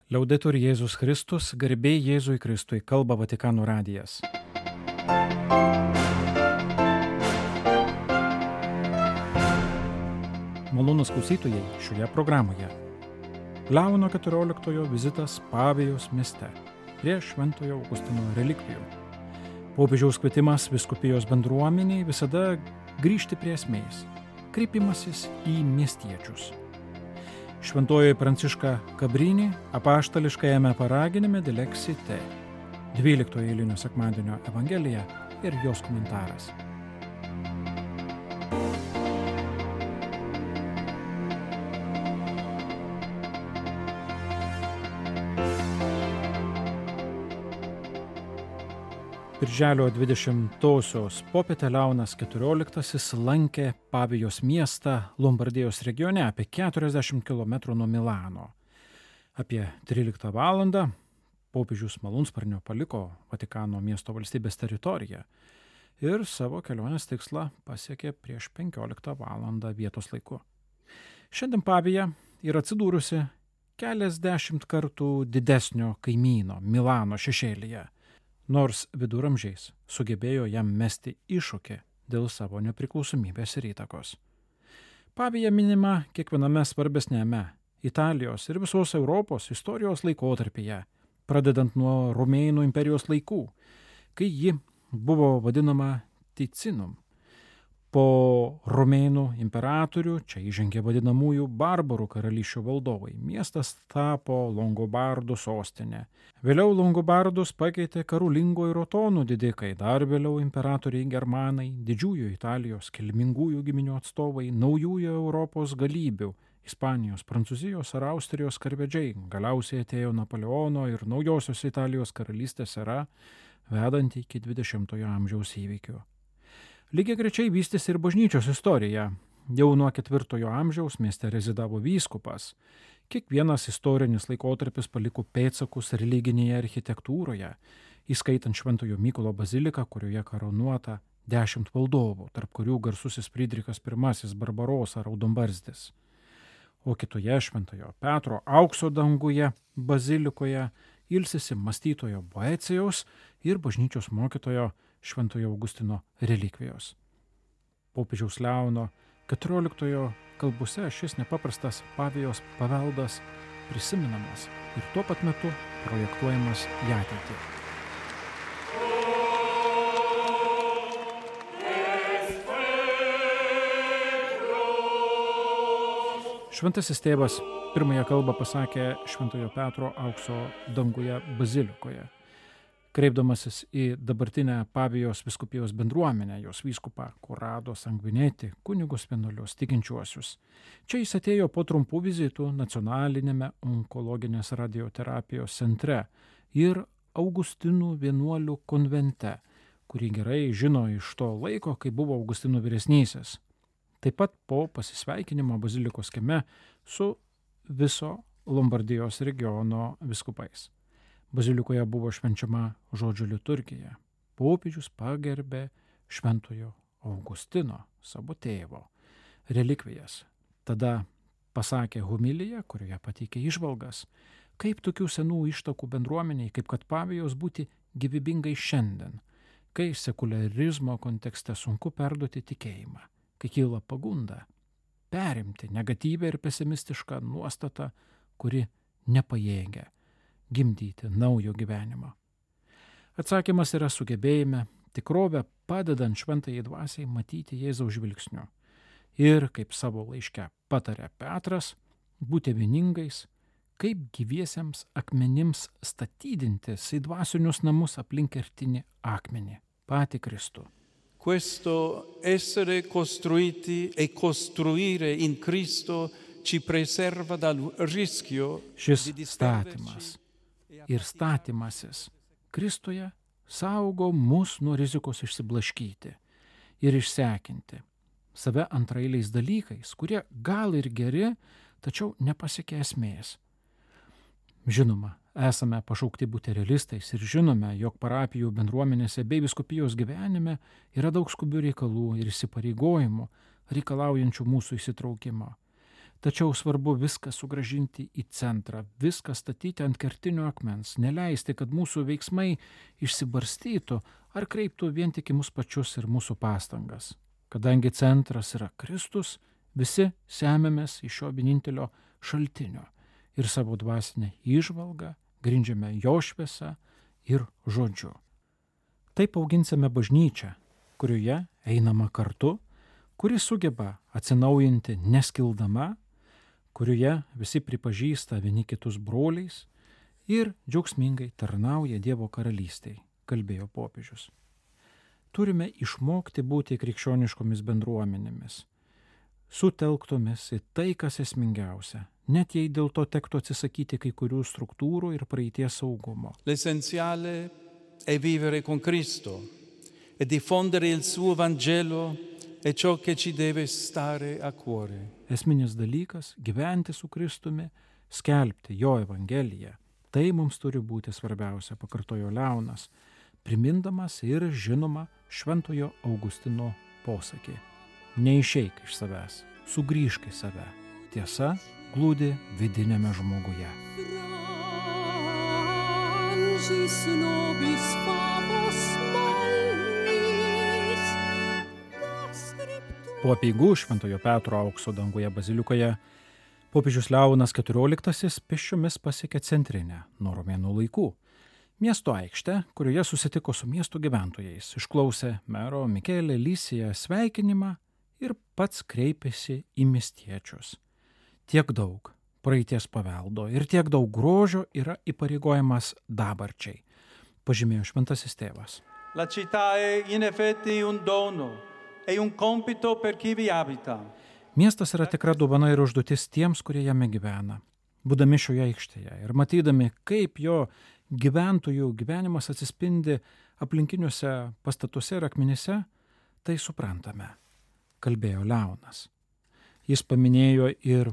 Liaudetur Jėzus Kristus, garbė Jėzui Kristui, kalba Vatikano radijas. Malonūs klausytojai šioje programoje. Leono XIV vizitas Pavijos mieste prie Šventojo Augustino relikvijų. Popiežiaus kvietimas vyskupijos bendruomeniai visada grįžti prie esmės, kreipimasis į miestiečius. Šventoji Pranciška Kabrini apaštališkajame paraginime Dilexite, 12 eilinio sekmadienio evangelija ir jos komentaras. Birželio 20-osios popietę Leonas XIV lankė Pavijos miestą Lombardijos regione apie 40 km nuo Milano. Apie 13 valandą popiežius malūnsparniu paliko Vatikano miesto valstybės teritoriją ir savo kelionės tikslą pasiekė prieš 15 valandą vietos laiku. Šiandien Pavija yra atsidūrusi keliasdešimt kartų didesnio kaimyno Milano šešėlyje, nors viduramžiais sugebėjo jam mesti iššūkį dėl savo nepriklausomybės ir įtakos. Pavija minima kiekviename svarbesnėme Italijos ir visos Europos istorijos laikotarpyje, pradedant nuo Romėnų imperijos laikų, kai ji buvo vadinama Ticinum. Po Romėnų imperatorių čia įžengė vadinamųjų barbarų karalysčių valdovai. Miestas tapo Longobardų sostinė. Vėliau Longobardus pakeitė Karolingo ir Otonų didikai, dar vėliau imperatoriai germanai, didžiųjų Italijos kilmingųjų giminių atstovai, naujųjų Europos galybių, Ispanijos, Prancūzijos ar Austrijos karvedžiai. Galiausiai atėjo Napoleono ir naujosios Italijos karalystės era, vedanti iki 20-ojo amžiaus įvykių. Lygiai grečiai vystėsi ir bažnyčios istorija. Jau nuo 4 amžiaus mieste rezidavo vyskupas. Kiekvienas istorinis laikotarpis paliko pėdsakus religinėje architektūroje, įskaitant Šventojo Mykolo baziliką, kurioje karūnuota 10 valdovų, tarp kurių garsusis Frydrichas I Barbarosa Raudonbarzdis. O kitoje Šventojo Petro aukso danguje bazilikoje ilsisi mąstytojo Boecijaus ir bažnyčios mokytojo Šventojo Augustino relikvijos. Popiežiaus Leono XIV kalbose šis nepaprastas Pavijos paveldas prisimenamas ir tuo pat metu projektuojamas į ateitį. Šventasis tėvas pirmąją kalbą pasakė Šventojo Petro aukso danguje bazilikoje, kreipdamasis į dabartinę Pavijos vyskupijos bendruomenę, jos vyskupą Corrado Sanguinetti, kunigus vienuolius, tikinčiuosius. Čia jis atėjo po trumpų vizitų nacionalinėme onkologinės radioterapijos centre ir Augustinų vienuolių konvente, kurį gerai žino iš to laiko, kai buvo Augustinų vyresnysis. Taip pat po pasisveikinimo bazilikos kieme su viso Lombardijos regiono vyskupais. Bazilikoje buvo švenčiama žodžio liturgija. Popiežius pagerbė Šventojo Augustino, savo tėvo, relikvijas. Tada pasakė homiliją, kurioje pateikė įžvalgas, kaip tokių senų ištakų bendruomeniai, kaip kad Pavijos būti gyvybingai šiandien, kai sekularizmo kontekste sunku perduoti tikėjimą, kai kyla pagunda perimti negatyvią ir pesimistišką nuostatą, kuri nepajėgia gimdyti naujo gyvenimo. Atsakymas yra sugebėjime tikrovę padedant šventajai dvasiai matyti Jėzaus žvilgsniu. Ir, kaip savo laiške patarė Petras, būti vieningais, kaip gyviesiems akmenims statydintis į dvasinius namus aplink kertinį akmenį, patį Kristų. Questo essere costruiti e costruire in Cristo ci preserva dal rischio Šis statymas ir statymasis Kristuje saugo mus nuo rizikos išsiblaškyti ir išsekinti save antraeiliais dalykais, kurie gal ir geri, tačiau nepasiekia esmės. Žinoma, esame pašaukti būti realistais ir žinome, jog parapijų bendruomenėse bei vyskupijos gyvenime yra daug skubių reikalų ir įsipareigojimų, reikalaujančių mūsų įsitraukimo. Tačiau svarbu viską sugrąžinti į centrą, viską statyti ant kertinio akmens, neleisti, kad mūsų veiksmai išsibarstytų ar kreiptų vien tik į mus pačius ir mūsų pastangas. Kadangi centras yra Kristus, visi semiamės iš šio vienintelio šaltinio ir savo dvasinę įžvalgą grindžiame jo šviesa ir žodžiu. Taip auginsime bažnyčią, kurioje einama kartu, kuri sugeba atsinaujinti neskildama, kurioje visi pripažįsta vieni kitus broliais ir džiaugsmingai tarnauja Dievo karalystei, kalbėjo popiežius. Turime išmokti būti krikščioniškomis bendruomenėmis, sutelktomis į tai, kas esmingiausia, net jei dėl to tektų atsisakyti kai kurių struktūrų ir praeities saugumo. L'essenziale è vivere con Cristo e diffondere il suo Vangelo è ciò che ci deve stare a cuore. Esminis dalykas - gyventi su Kristumi, skelbti jo evangeliją. Tai mums turi būti svarbiausia, pakartojo Leonas, primindamas ir žinoma Šventojo Augustino posakį. Neišeik iš savęs, sugrįžk į save. Tiesa glūdi vidinėme žmoguje. Po apeigų Šventojo Petro aukso danguje bazilikoje popiežius Leonas XIV pėsčiomis pasiekė centrinę nuo romėnų laikų miesto aikštę, kurioje susitiko su miesto gyventojais, išklausė mero Michele Lisiją sveikinimą ir pats kreipėsi į miestiečius. Tiek daug praeities paveldo ir tiek daug grožio yra įpareigojamas dabarčiai, pažymėjo šventasis tėvas. La città è in effetti un dono e un compito per chi vi abita. Miestas yra tikra dovana ir užduotis tiems, kurie jame gyvena. Būdami šioje aikštėje ir matydami, kaip jo gyventojų gyvenimas atsispindi aplinkiniuose pastatuose ir akmenyse, tai suprantame, kalbėjo Leonas. Jis paminėjo ir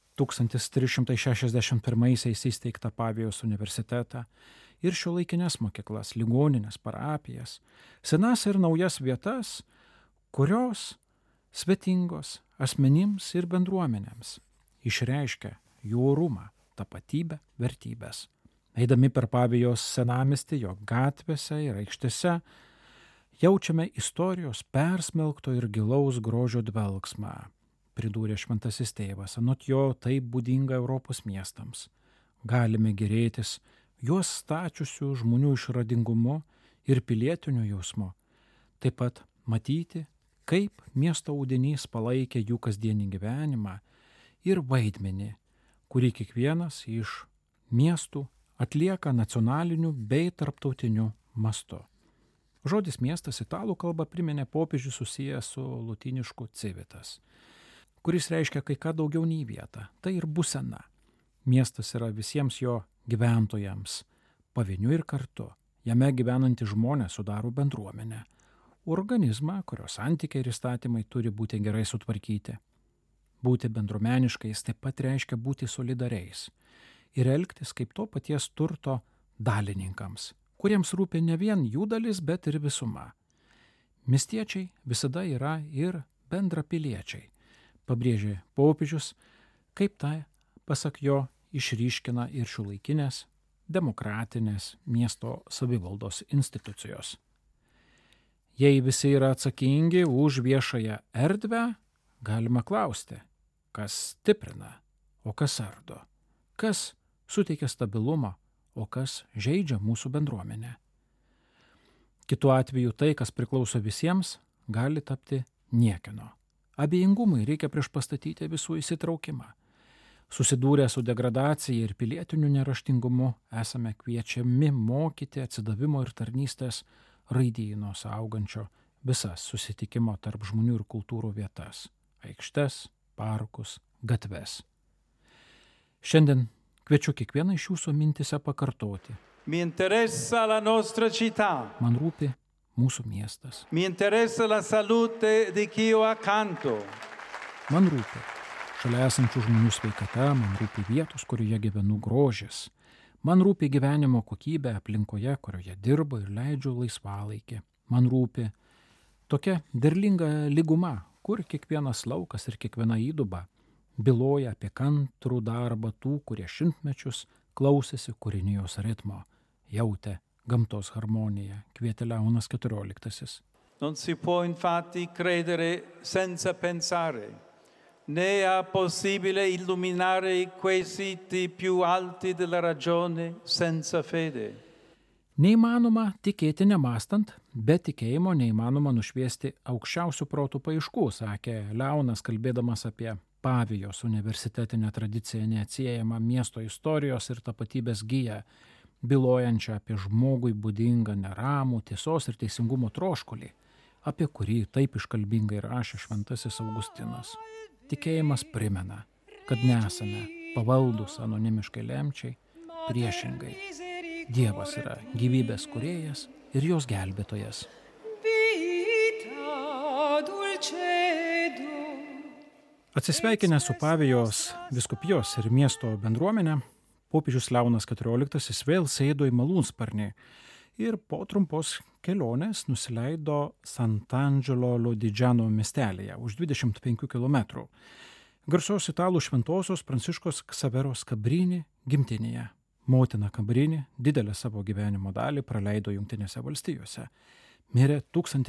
1361 įsteigtą Pavijos universitetą ir šiuolaikines mokyklas, ligonines, parapijas, senas ir naujas vietas, kurios svetingos asmenims ir bendruomenėms išreiškia jų orumą, tapatybę, vertybės. Eidami per Pavijos senamiestį, jo gatvėse ir aikštėse, jaučiame istorijos persmelkto ir gilaus grožio dvelgsmą, pridūrė šventasis tėvas. Anot jo tai būdinga Europos miestams. Galime gėrėtis juos stačiusių žmonių išradingumu ir pilietiniu jausmu. Taip pat matyti, kaip miesto audinys palaikė jų kasdienį gyvenimą ir vaidmenį, kurį kiekvienas iš miestų atlieka nacionaliniu bei tarptautiniu mastu. Žodis miestas italų kalba priminė popiežių susijęs su lotynišku civitas, kuris reiškia kai ką daugiau nei vietą, tai ir būsena. Miestas yra visiems jo gyventojams, pavieniui ir kartu. Jame gyvenantys žmonės sudaro bendruomenę, organizmą, kurio santykiai ir įstatymai turi būti gerai sutvarkyti. Būti bendruomeniškais taip pat reiškia būti solidariais ir elgtis kaip to paties turto dalininkams, kuriems rūpi ne vien jų dalis, bet ir visuma. Miestiečiai visada yra ir bendrapiliečiai, pabrėžė popiežius, kaip tai, pasak jo, išryškina ir šiuolaikinės demokratinės miesto savivaldos institucijos. Jei visi yra atsakingi už viešąją erdvę, galima klausti, kas stiprina, o kas ardo, kas suteikia stabilumą, o kas žeidžia mūsų bendruomenę. Kitu atveju tai, kas priklauso visiems, gali tapti niekieno. Abejingumui reikia priešpastatyti visų įsitraukimą. Susidūrę su degradacija ir pilietiniu neraštingumu esame kviečiami mokyti atsidavimo ir tarnystės raidyno saugančio visas susitikimo tarp žmonių ir kultūrų vietas – aikštes, parkus, gatves. Šiandien kviečiu kiekvieną iš jūsų mintise pakartoti. Mi interessa la nostra città. Man rūpi mūsų miestas. Mi interessa la salute di chi ho accanto. Man rūpi šalia esančių žmonių sveikata, man rūpi vietos, kurioje gyvenu grožis. Man rūpi gyvenimo kokybė aplinkoje, kurioje dirbu ir leidžiu laisvalaikį. Man rūpi tokia derlinga lyguma, kur kiekvienas laukas ir kiekviena įduba byloja apie kantrų darbą tų, kurie šimtmečius klausėsi kūrinijos ritmo, jautė gamtos harmoniją, kvietė Leonas XIV. Non si può infatti credere senza pensare, né è possibile illuminare quei siti più alti della ragione senza fede. Neįmanoma tikėti nemastant, be tikėjimo neįmanoma nušviesti aukščiausių protų paieškų, sakė Leonas, kalbėdamas apie Pavijos universitetinę tradiciją neatsiejamą miesto istorijos ir tapatybės giją, bylojančią apie žmogui būdingą neramų, tiesos ir teisingumo troškulį, apie kurį taip iškalbingai rašė šventasis Augustinas. Tikėjimas primena, kad nesame pavaldus anonimiškai lemčiai, priešingai. Dievas yra gyvybės kūrėjas ir jos gelbėtojas. Atsisveikinę su Pavijos vyskupijos ir miesto bendruomenė, popiežius Leonas XIV vėl sėdo į malūnsparnį ir po trumpos kelionės nusileido Sant'Angelo Lodigiano miestelyje už 25 km. Garsios italų šventosios Pranciškos Ksaveros Kabrini gimtinėje. Motina Kabrini didelę savo gyvenimo dalį praleido Jungtinėse valstijose. Mirė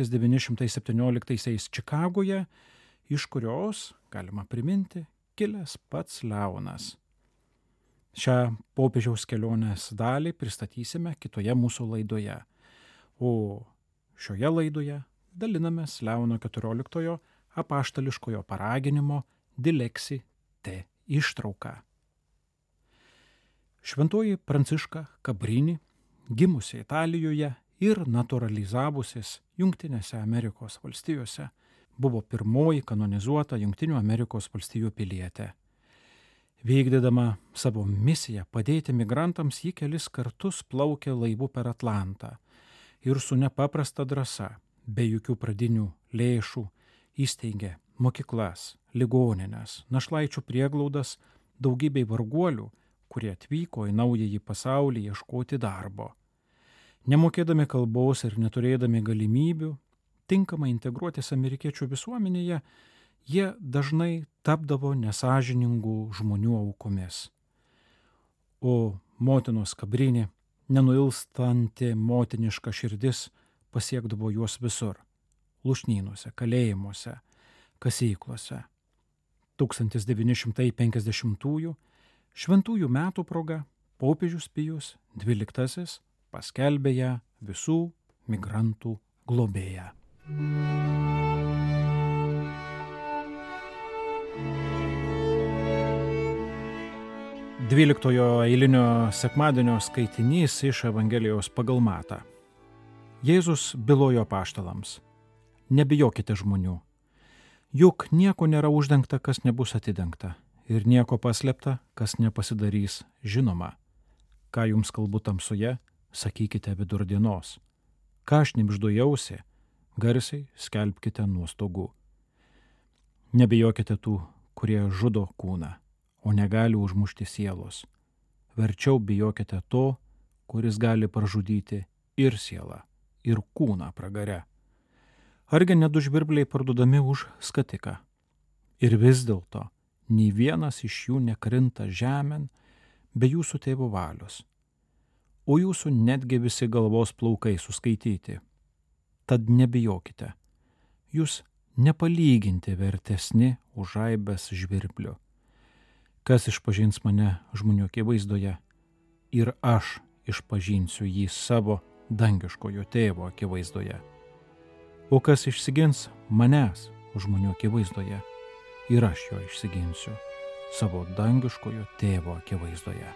1917 Čikagoje, iš kurios, galima priminti, kilęs pats Leonas. Šią popiežiaus kelionės dalį pristatysime kitoje mūsų laidoje. O šioje laidoje dalinamės Leono XIV apaštališkojo paraginimo Dilexi te ištrauką. Šventoji Pranciška Kabrini, gimusi Italijoje ir naturalizavusis Jungtinėse Amerikos valstijose, buvo pirmoji kanonizuota Jungtinių Amerikos valstijų pilietė. Vykdydama savo misiją padėti migrantams, ji kelis kartus plaukė laivu per Atlantą ir su nepaprasta drąsa, be jokių pradinių lėšų, įsteigė mokyklas, ligonines, našlaičių prieglaudas daugybei varguolių, kurie atvyko į naująjį pasaulį ieškoti darbo. Nemokėdami kalbos ir neturėdami galimybių tinkamai integruotis amerikiečių visuomenėje, jie dažnai tapdavo nesąžiningų žmonių aukomis. O motinos Kabrini, nenuilstanti motiniška širdis, pasiekdavo juos visur – lūšnynuose, kalėjimuose, kasyklose. 1950-ųjų šventųjų metų proga popiežius Pijus XII paskelbė ją visų migrantų globėja. Dvyliktojo eilinio sekmadienio skaitinys iš Evangelijos pagal Matą. Jėzus bylojo apaštalams: nebijokite žmonių, juk nieko nėra uždengta, kas nebus atidengta, ir nieko paslėpta, kas nepasidarys žinoma. Ką jums kalbu tamsoje, sakykite vidurdienos. Ką šnibždu į ausį, garsiai skelbkite nuo stogų. Nebijokite tų, kurie žudo kūną, o negali užmušti sielos. Verčiau bijokite to, kuris gali pražudyti ir sielą, ir kūną pragare. Argi ne du žvirbliai parduodami už skatiką? Ir vis dėlto nei vienas iš jų nekrinta žemėn be jūsų tėvo valios, o jūsų netgi visi galvos plaukai suskaityti. Tad nebijokite, jūs nepalyginti vertesni už aibes žvirblių. Kas išpažins mane žmonių akivaizdoje, ir aš išpažinsiu jį savo dangiškojo tėvo akivaizdoje. O kas išsigins manęs žmonių akivaizdoje, ir aš jo išsiginsiu savo dangiškojo tėvo akivaizdoje.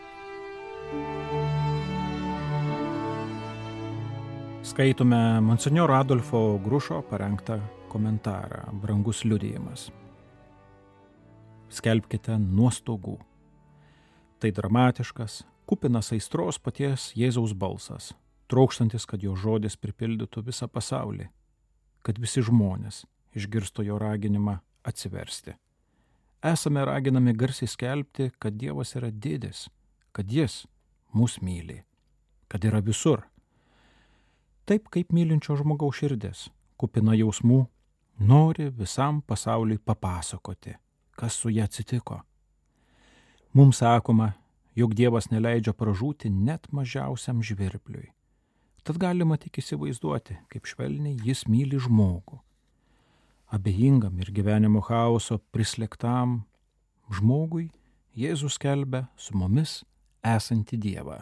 Skaitome monsinjoro Adolfo Grušo parengtą komentarą Brangus liudijimas. Skelbkite nuo stogų. Tai dramatiškas, kupinas aistros paties Jėzaus balsas, trokštantis, kad jo žodis pripildytų visą pasaulį, kad visi žmonės išgirsto jo raginimą atsiversti. Esame raginami garsiai skelbti, kad Dievas yra didis, kad jis mus myli, kad yra visur. Taip kaip mylinčio žmogaus širdis, kupina jausmų, nori visam pasauliui papasakoti, kas su ja atsitiko. Mums sakoma, jog Dievas neleidžia pražūti net mažiausiam žvirbliui. Tad galima tik įsivaizduoti, kaip švelniai jis myli žmogų. Abejingam ir gyvenimo chaoso prislėgtam žmogui Jėzus skelbia su mumis esantį Dievą.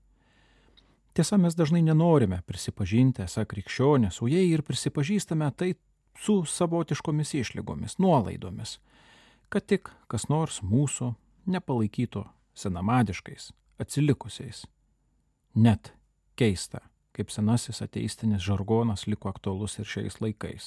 Tiesa, mes dažnai nenorime prisipažinti esą krikščionės, o jei ir prisipažįstame, tai su savotiškomis išlygomis, nuolaidomis, kad tik kas nors mūsų nepalaikytų senamadiškais, atsilikusiais. Net keista, kaip senasis ateistinis žargonas liko aktualus ir šiais laikais.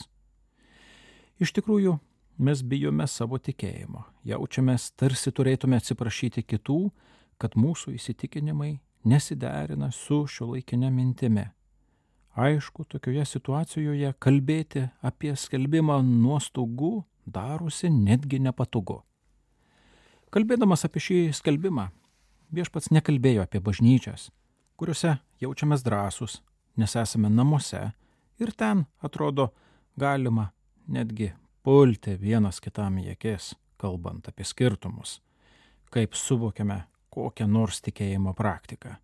Iš tikrųjų, mes bijome savo tikėjimo, jaučiamės tarsi turėtume atsiprašyti kitų, kad mūsų įsitikinimai nesiderina su šiuolaikinė mintimi. Aišku, tokioje situacijoje kalbėti apie skelbimą nuo stogų darosi netgi nepatogu. Kalbėdamas apie šį skelbimą, Viešpats nekalbėjo apie bažnyčias, kuriuose jaučiamės drąsūs, nes esame namuose ir ten, atrodo, galima netgi pulti vienas kitam į akis, kalbant apie skirtumus, kaip suvokiame kokią nors tikėjimo praktiką.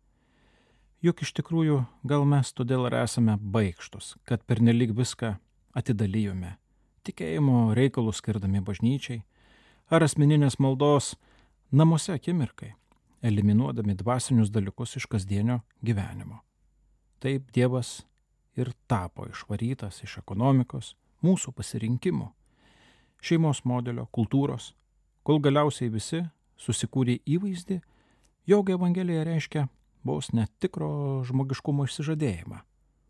Juk iš tikrųjų gal mes todėl ir esame baikštus, kad pernelyg viską atidalijome, tikėjimo reikalus skirdami bažnyčiai, ar asmeninės maldos namuose akimirkai, eliminuodami dvasinius dalykus iš kasdienio gyvenimo. Taip Dievas ir tapo išvarytas iš ekonomikos, mūsų pasirinkimų, šeimos modelio, kultūros, kol galiausiai visi susikūrė įvaizdį, jog Evangelija reiškia vos netikro žmogiškumo išsižadėjimą.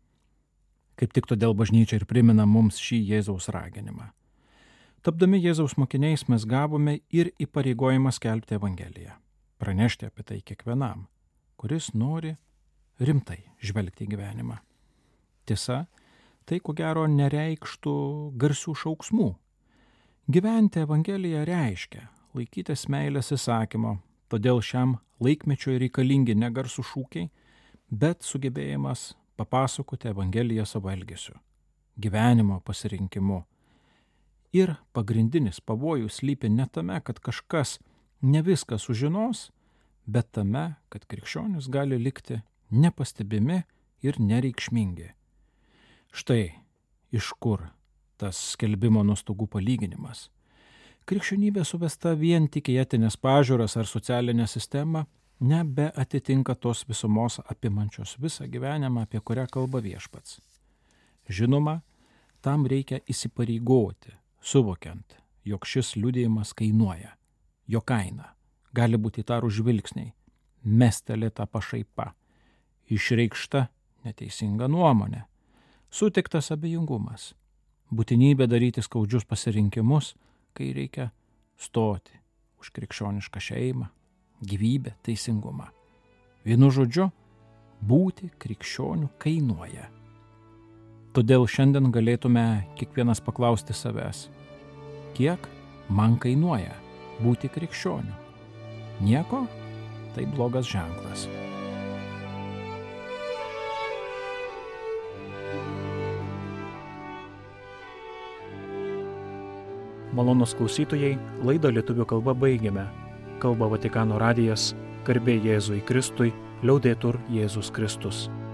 Kaip tik todėl bažnyčia ir primena mums šį Jėzaus raginimą. Tapdami Jėzaus mokiniais mes gavome ir įpareigojimą skelbti Evangeliją, pranešti apie tai kiekvienam, kuris nori rimtai žvelgti į gyvenimą. Tiesa, tai ko gero nereikštų garsių šauksmų. Gyventi Evangeliją reiškia laikytis meilės įsakymo, todėl šiam laikmečiui reikalingi ne garsų šūkiai, bet sugebėjimas papasakoti Evangeliją savo elgesiu, gyvenimo pasirinkimu. Ir pagrindinis pavojus slypi ne tame, kad kažkas ne viską sužinos, bet tame, kad krikščionys gali likti nepastebimi ir nereikšmingi. Štai iš kur tas skelbimo nuo stogų palyginimas. Krikščionybė suvesta vien tik į etinės pažiūras ar socialinę sistemą nebeatitinka tos visumos apimančios visą gyvenimą, apie kurią kalba Viešpats. Žinoma, tam reikia įsipareigoti, suvokiant, jog šis liudijimas kainuoja. Jo kaina gali būti įtarų žvilgsniai, mestelėta pašaipa, išreikšta neteisinga nuomonė, sutiktas abejingumas, būtinybė daryti skaudžius pasirinkimus, kai reikia stoti už krikščionišką šeimą, gyvybę, teisingumą. Vienu žodžiu, būti krikščioniu kainuoja. Todėl šiandien galėtume kiekvienas paklausti savęs, kiek man kainuoja būti krikščioniu? Nieko? Tai blogas ženklas. Malonūs klausytojai, laidą lietuvių kalba baigėme. Kalba Vatikano radijas, garbė Jėzui Kristui, liaudetur Jėzus Kristus.